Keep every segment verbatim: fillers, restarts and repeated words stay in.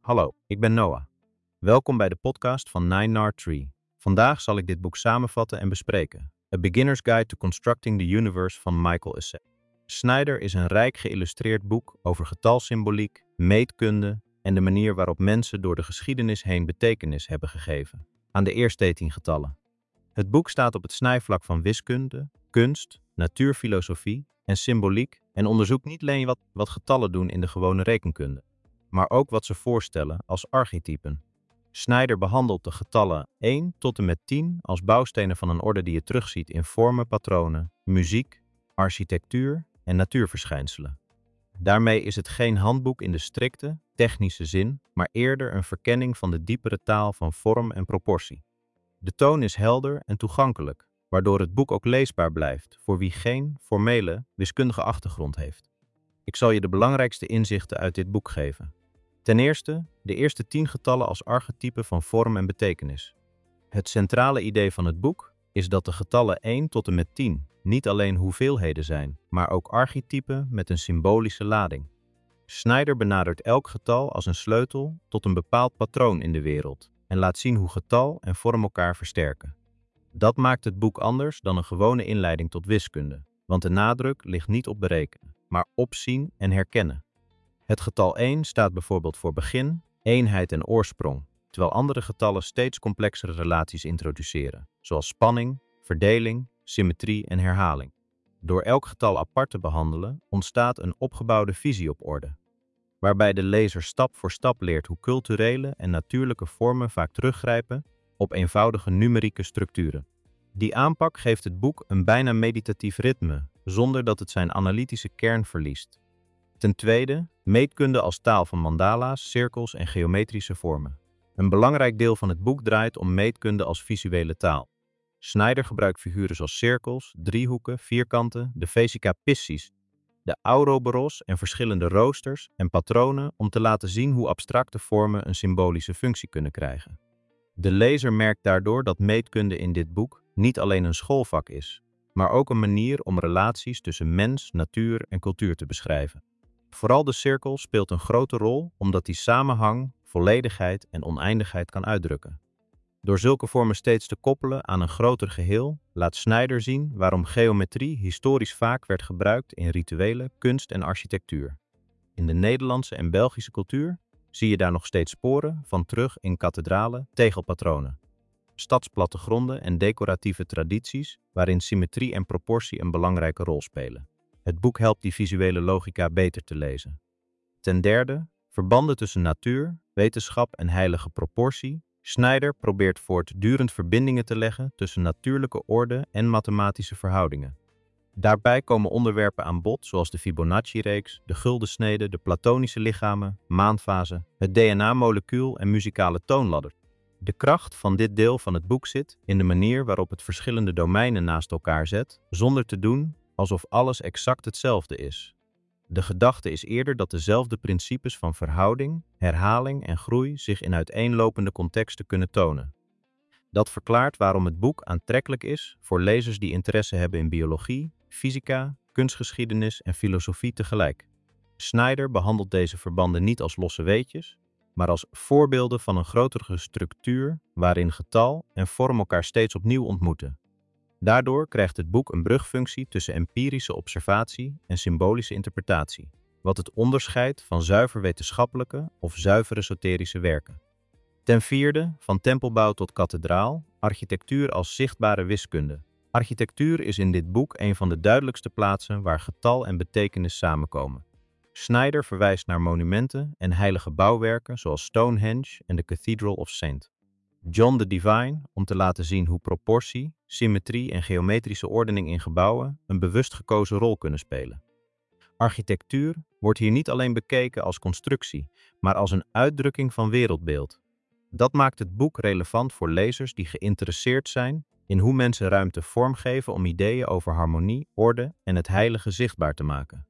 Hallo, ik ben Noah. Welkom bij de podcast van Nine Nard Tree. Vandaag zal ik dit boek samenvatten en bespreken. A Beginner's Guide to Constructing the Universe van Michael Essay. Snyder is een rijk geïllustreerd boek over getalsymboliek, meetkunde en de manier waarop mensen door de geschiedenis heen betekenis hebben gegeven aan de eerste tien getallen. Het boek staat op het snijvlak van wiskunde, kunst, natuurfilosofie en symboliek en onderzoekt niet alleen wat, wat getallen doen in de gewone rekenkunde, maar ook wat ze voorstellen als archetypen. Snyder behandelt de getallen één tot en met tien als bouwstenen van een orde die je terugziet in vormen, patronen, muziek, architectuur en natuurverschijnselen. Daarmee is het geen handboek in de strikte, technische zin, maar eerder een verkenning van de diepere taal van vorm en proportie. De toon is helder en toegankelijk, waardoor het boek ook leesbaar blijft voor wie geen formele, wiskundige achtergrond heeft. Ik zal je de belangrijkste inzichten uit dit boek geven. Ten eerste, de eerste tien getallen als archetype van vorm en betekenis. Het centrale idee van het boek is dat de getallen één tot en met tien niet alleen hoeveelheden zijn, maar ook archetypen met een symbolische lading. Snyder benadert elk getal als een sleutel tot een bepaald patroon in de wereld en laat zien hoe getal en vorm elkaar versterken. Dat maakt het boek anders dan een gewone inleiding tot wiskunde, want de nadruk ligt niet op berekenen, maar op zien en herkennen. Het getal één staat bijvoorbeeld voor begin, eenheid en oorsprong, terwijl andere getallen steeds complexere relaties introduceren, zoals spanning, verdeling, symmetrie en herhaling. Door elk getal apart te behandelen, ontstaat een opgebouwde visie op orde, waarbij de lezer stap voor stap leert hoe culturele en natuurlijke vormen vaak teruggrijpen op eenvoudige numerieke structuren. Die aanpak geeft het boek een bijna meditatief ritme, zonder dat het zijn analytische kern verliest. Ten tweede, meetkunde als taal van mandala's, cirkels en geometrische vormen. Een belangrijk deel van het boek draait om meetkunde als visuele taal. Snyder gebruikt figuren zoals cirkels, driehoeken, vierkanten, de vesica piscis, de ouroboros en verschillende roosters en patronen om te laten zien hoe abstracte vormen een symbolische functie kunnen krijgen. De lezer merkt daardoor dat meetkunde in dit boek niet alleen een schoolvak is, maar ook een manier om relaties tussen mens, natuur en cultuur te beschrijven. Vooral de cirkel speelt een grote rol omdat die samenhang, volledigheid en oneindigheid kan uitdrukken. Door zulke vormen steeds te koppelen aan een groter geheel, laat Snyder zien waarom geometrie historisch vaak werd gebruikt in rituelen, kunst en architectuur. In de Nederlandse en Belgische cultuur zie je daar nog steeds sporen van terug in kathedralen, tegelpatronen, stadsplattegronden en decoratieve tradities waarin symmetrie en proportie een belangrijke rol spelen. Het boek helpt die visuele logica beter te lezen. Ten derde, verbanden tussen natuur, wetenschap en heilige proportie. Snyder probeert voortdurend verbindingen te leggen tussen natuurlijke orde en mathematische verhoudingen. Daarbij komen onderwerpen aan bod zoals de Fibonacci-reeks, de guldensnede, de platonische lichamen, maanfase, het D N A-molecuul en muzikale toonladder. De kracht van dit deel van het boek zit in de manier waarop het verschillende domeinen naast elkaar zet, zonder te doen alsof alles exact hetzelfde is. De gedachte is eerder dat dezelfde principes van verhouding, herhaling en groei zich in uiteenlopende contexten kunnen tonen. Dat verklaart waarom het boek aantrekkelijk is voor lezers die interesse hebben in biologie, fysica, kunstgeschiedenis en filosofie tegelijk. Snyder behandelt deze verbanden niet als losse weetjes, maar als voorbeelden van een grotere structuur waarin getal en vorm elkaar steeds opnieuw ontmoeten. Daardoor krijgt het boek een brugfunctie tussen empirische observatie en symbolische interpretatie, wat het onderscheidt van zuiver wetenschappelijke of zuiver esoterische werken. Ten vierde, van tempelbouw tot kathedraal, architectuur als zichtbare wiskunde. Architectuur is in dit boek een van de duidelijkste plaatsen waar getal en betekenis samenkomen. Snyder verwijst naar monumenten en heilige bouwwerken zoals Stonehenge en de Cathedral of Saint John the Divine om te laten zien hoe proportie, symmetrie en geometrische ordening in gebouwen een bewust gekozen rol kunnen spelen. Architectuur wordt hier niet alleen bekeken als constructie, maar als een uitdrukking van wereldbeeld. Dat maakt het boek relevant voor lezers die geïnteresseerd zijn in hoe mensen ruimte vormgeven om ideeën over harmonie, orde en het heilige zichtbaar te maken.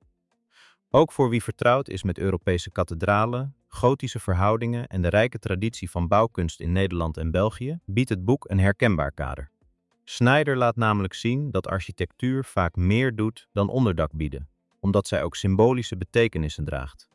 Ook voor wie vertrouwd is met Europese kathedralen, gotische verhoudingen en de rijke traditie van bouwkunst in Nederland en België, biedt het boek een herkenbaar kader. Snyder laat namelijk zien dat architectuur vaak meer doet dan onderdak bieden, omdat zij ook symbolische betekenissen draagt.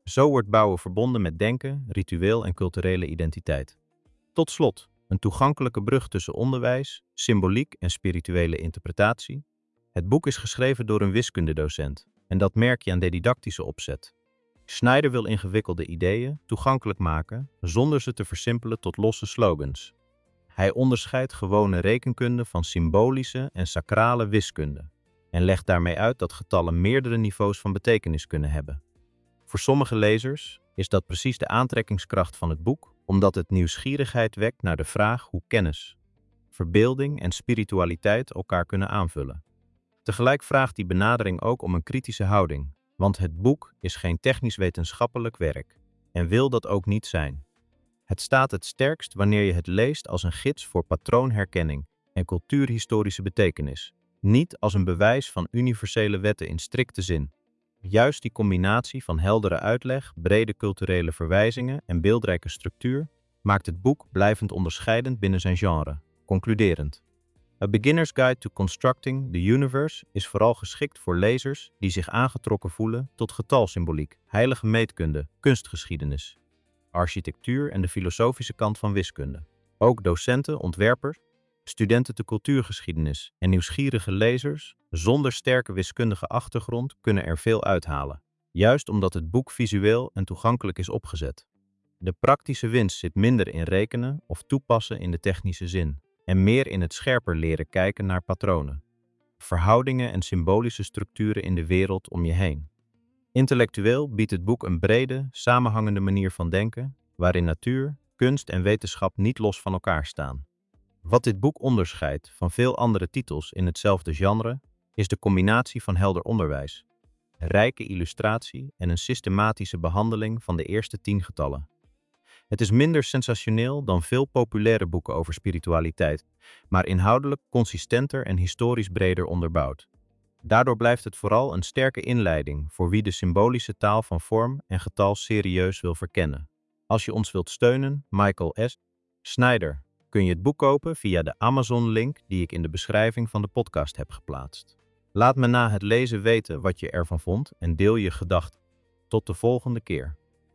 Zo wordt bouwen verbonden met denken, ritueel en culturele identiteit. Tot slot, een toegankelijke brug tussen onderwijs, symboliek en spirituele interpretatie. Het boek is geschreven door een wiskundedocent en dat merk je aan de didactische opzet. Snyder wil ingewikkelde ideeën toegankelijk maken zonder ze te versimpelen tot losse slogans. Hij onderscheidt gewone rekenkunde van symbolische en sacrale wiskunde en legt daarmee uit dat getallen meerdere niveaus van betekenis kunnen hebben. Voor sommige lezers is dat precies de aantrekkingskracht van het boek, omdat het nieuwsgierigheid wekt naar de vraag hoe kennis, verbeelding en spiritualiteit elkaar kunnen aanvullen. Tegelijk vraagt die benadering ook om een kritische houding, want het boek is geen technisch-wetenschappelijk werk en wil dat ook niet zijn. Het staat het sterkst wanneer je het leest als een gids voor patroonherkenning en cultuurhistorische betekenis, niet als een bewijs van universele wetten in strikte zin. Juist die combinatie van heldere uitleg, brede culturele verwijzingen en beeldrijke structuur maakt het boek blijvend onderscheidend binnen zijn genre. Concluderend. A Beginner's Guide to Constructing the Universe is vooral geschikt voor lezers die zich aangetrokken voelen tot getalsymboliek, heilige meetkunde, kunstgeschiedenis, architectuur en de filosofische kant van wiskunde. Ook docenten, ontwerpers, studenten de cultuurgeschiedenis en nieuwsgierige lezers zonder sterke wiskundige achtergrond kunnen er veel uithalen, juist omdat het boek visueel en toegankelijk is opgezet. De praktische winst zit minder in rekenen of toepassen in de technische zin en meer in het scherper leren kijken naar patronen, verhoudingen en symbolische structuren in de wereld om je heen. Intellectueel biedt het boek een brede, samenhangende manier van denken, waarin natuur, kunst en wetenschap niet los van elkaar staan. Wat dit boek onderscheidt van veel andere titels in hetzelfde genre, is de combinatie van helder onderwijs, rijke illustratie en een systematische behandeling van de eerste tien getallen. Het is minder sensationeel dan veel populaire boeken over spiritualiteit, maar inhoudelijk consistenter en historisch breder onderbouwd. Daardoor blijft het vooral een sterke inleiding voor wie de symbolische taal van vorm en getal serieus wil verkennen. Als je ons wilt steunen, Michael S. Snyder, kun je het boek kopen via de Amazon-link die ik in de beschrijving van de podcast heb geplaatst. Laat me na het lezen weten wat je ervan vond en deel je gedachten. Tot de volgende keer.